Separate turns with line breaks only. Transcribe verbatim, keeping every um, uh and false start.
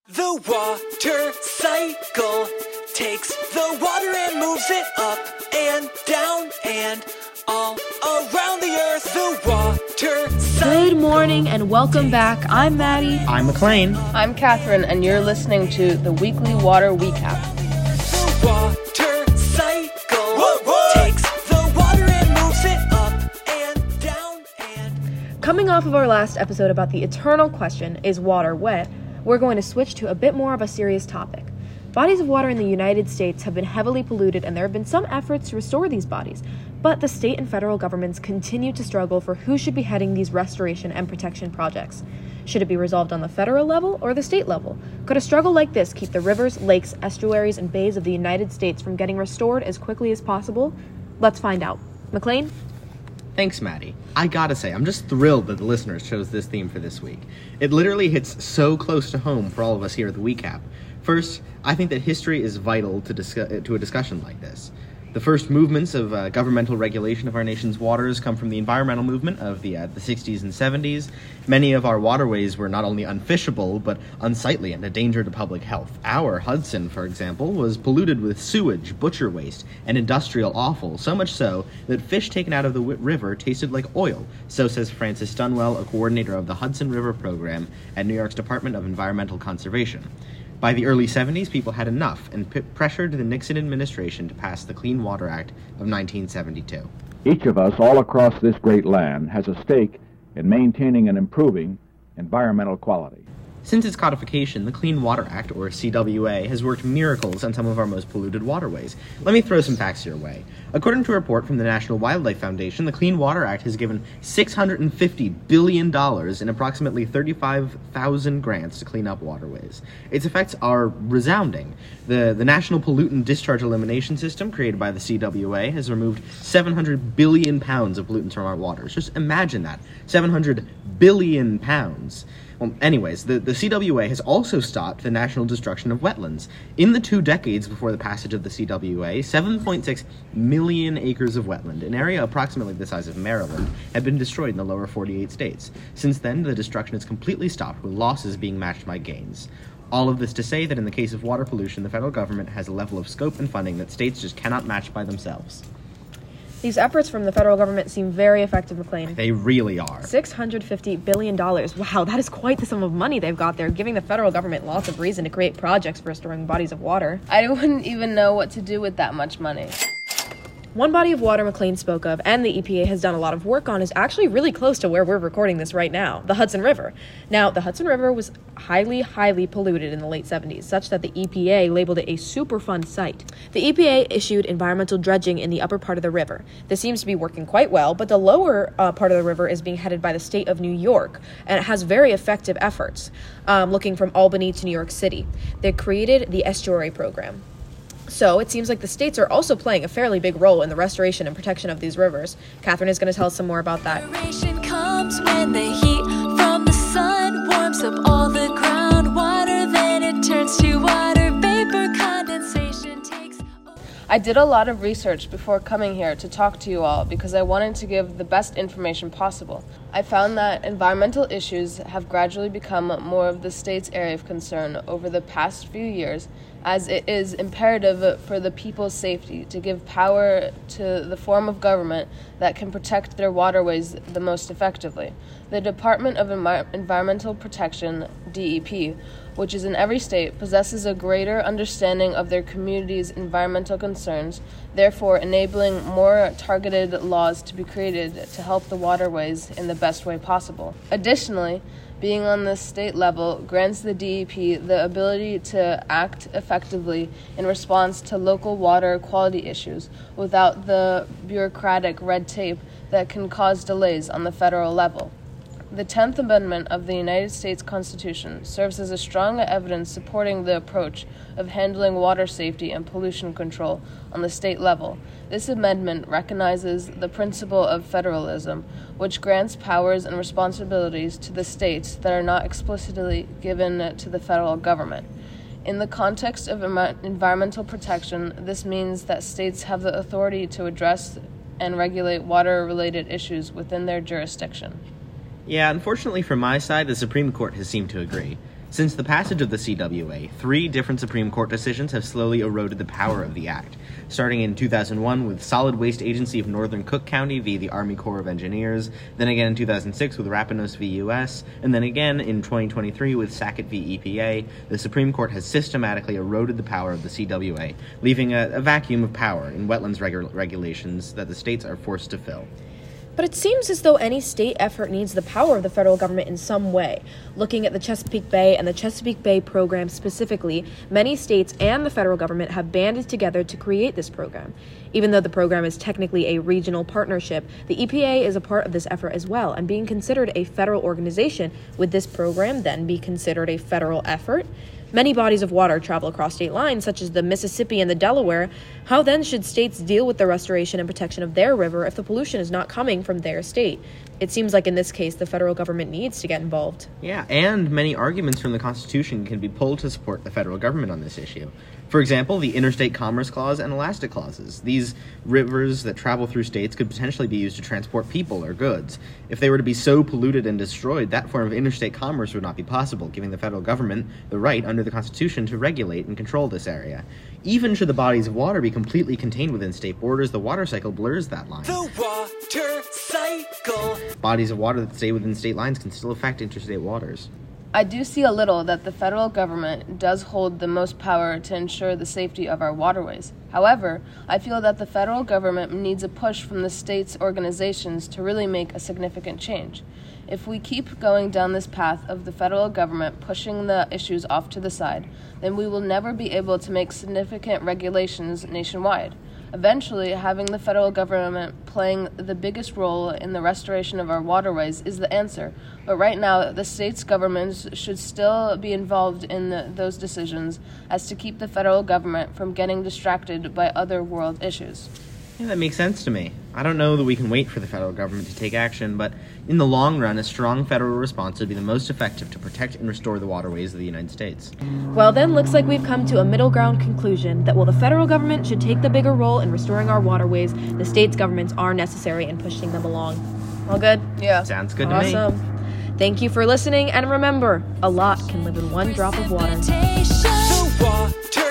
The water cycle takes the water and moves it up and down and all around the earth. The water cycle.
Good morning and welcome back. I'm Maddie.
I'm McLean.
I'm Catherine, and you're listening to the Weekly Water Recap.
The water cycle whoa, whoa. takes the water and moves it up and down and...
Coming off of our last episode about the eternal question, is water wet? We're going to switch to a bit more of a serious topic. Bodies of water in the United States have been heavily polluted, and there have been some efforts to restore these bodies, but the state and federal governments continue to struggle for who should be heading these restoration and protection projects. Should it be resolved on the federal level or the state level? Could a struggle like this keep the rivers, lakes, estuaries, and bays of the United States from getting restored as quickly as possible? Let's find out. McLean?
Thanks, Maddie. I gotta say, I'm just thrilled that the listeners chose this theme for this week. It literally hits so close to home for all of us here at the WeCap. First, I think that history is vital to, discuss, to a discussion like this. The first movements of uh, governmental regulation of our nation's waters come from the environmental movement of the, uh, the sixties and seventies. Many of our waterways were not only unfishable, but unsightly and a danger to public health. Our Hudson, for example, was polluted with sewage, butcher waste, and industrial offal, so much so that fish taken out of the w- river tasted like oil. So says Francis Dunwell, a coordinator of the Hudson River Program at New York's Department of Environmental Conservation. By the early seventies, people had enough and p- pressured the Nixon administration to pass the Clean Water Act of nineteen seventy-two.
Each of us all across this great land has a stake in maintaining and improving environmental quality.
Since its codification, the Clean Water Act, or C W A, has worked miracles on some of our most polluted waterways. Let me throw some facts your way. According to a report from the National Wildlife Foundation, the Clean Water Act has given six hundred fifty billion dollars in approximately thirty-five thousand grants to clean up waterways. Its effects are resounding. The, the National Pollutant Discharge Elimination System, created by the C W A, has removed seven hundred billion pounds of pollutants from our waters. Just imagine that. seven hundred billion pounds. Well, anyways, the, the C W A has also stopped the national destruction of wetlands. In the two decades before the passage of the C W A, seven point six million acres of wetland, an area approximately the size of Maryland, had been destroyed in the lower forty-eight states. Since then, the destruction has completely stopped, with losses being matched by gains. All of this to say that in the case of water pollution, the federal government has a level of scope and funding that states just cannot match by themselves.
These efforts from the federal government seem very effective, McLean.
They really are.
six hundred fifty billion dollars. Wow, that is quite the sum of money they've got there, giving the federal government lots of reason to create projects for restoring bodies of water.
I wouldn't even know what to do with that much money.
One body of water McLean spoke of, and the E P A has done a lot of work on, is actually really close to where we're recording this right now, the Hudson River. Now, the Hudson River was highly, highly polluted in the late seventies, such that the E P A labeled it a Superfund site. The E P A issued environmental dredging in the upper part of the river. This seems to be working quite well, but the lower uh, part of the river is being headed by the state of New York, and it has very effective efforts, um, looking from Albany to New York City. They created the Estuary Program. So it seems like the states are also playing a fairly big role in the restoration and protection of these rivers. Catherine is going to tell us some more about that.
Restoration comes when the heat from the sun warms up all the groundwater, then it turns to water vapor. Condensation takes over.
I did a lot of research before coming here to talk to you all because I wanted to give the best information possible. I found that environmental issues have gradually become more of the state's area of concern over the past few years, as it is imperative for the people's safety to give power to the form of government that can protect their waterways the most effectively. The Department of Envi- Environmental Protection, D E P, which is in every state, possesses a greater understanding of their community's environmental concerns, therefore enabling more targeted laws to be created to help the waterways in the best way possible. Additionally, being on the state level grants the D E P the ability to act effectively in response to local water quality issues without the bureaucratic red tape that can cause delays on the federal level. The tenth Amendment of the United States Constitution serves as a strong evidence supporting the approach of handling water safety and pollution control on the state level. This amendment recognizes the principle of federalism, which grants powers and responsibilities to the states that are not explicitly given to the federal government. In the context of em- environmental protection, this means that states have the authority to address and regulate water-related issues within their jurisdiction.
Yeah, unfortunately from my side, the Supreme Court has seemed to agree. Since the passage of the C W A, three different Supreme Court decisions have slowly eroded the power of the Act, starting in two thousand one with Solid Waste Agency of Northern Cook County v. the Army Corps of Engineers, then again in two thousand six with Rapinos v. U S, and then again in twenty twenty-three with Sackett v. E P A. The Supreme Court has systematically eroded the power of the C W A, leaving a, a vacuum of power in wetlands regu- regulations that the states are forced to fill.
But it seems as though any state effort needs the power of the federal government in some way. Looking at the Chesapeake Bay and the Chesapeake Bay program specifically, many states and the federal government have banded together to create this program. Even though the program is technically a regional partnership, the E P A is a part of this effort as well, and being considered a federal organization, would this program then be considered a federal effort? Many bodies of water travel across state lines, such as the Mississippi and the Delaware. How then should states deal with the restoration and protection of their river if the pollution is not coming from their state? It seems like in this case, the federal government needs to get involved.
Yeah, and many arguments from the Constitution can be pulled to support the federal government on this issue. For example, the Interstate Commerce Clause and Elastic Clauses. These rivers that travel through states could potentially be used to transport people or goods. If they were to be so polluted and destroyed, that form of interstate commerce would not be possible, giving the federal government the right under the Constitution to regulate and control this area. Even should the bodies of water be completely contained within state borders, the water cycle blurs that line.
The water cycle.
Bodies of water that stay within state lines can still affect interstate waters.
I do see a little that the federal government does hold the most power to ensure the safety of our waterways. However, I feel that the federal government needs a push from the states' organizations to really make a significant change. If we keep going down this path of the federal government pushing the issues off to the side, then we will never be able to make significant regulations nationwide. Eventually, having the federal government playing the biggest role in the restoration of our waterways is the answer. But right now, the states' governments should still be involved in the, those decisions as to keep the federal government from getting distracted by other world issues.
Yeah, that makes sense to me. I don't know that we can wait for the federal government to take action, but in the long run, a strong federal response would be the most effective to protect and restore the waterways of the United States.
Well, then, looks like we've come to a middle ground conclusion that while the federal government should take the bigger role in restoring our waterways, the states' governments are necessary in pushing them along. All good?
Yeah.
Sounds good to me.
Awesome. Thank you for listening, and remember, a lot can live in one drop of water.
The water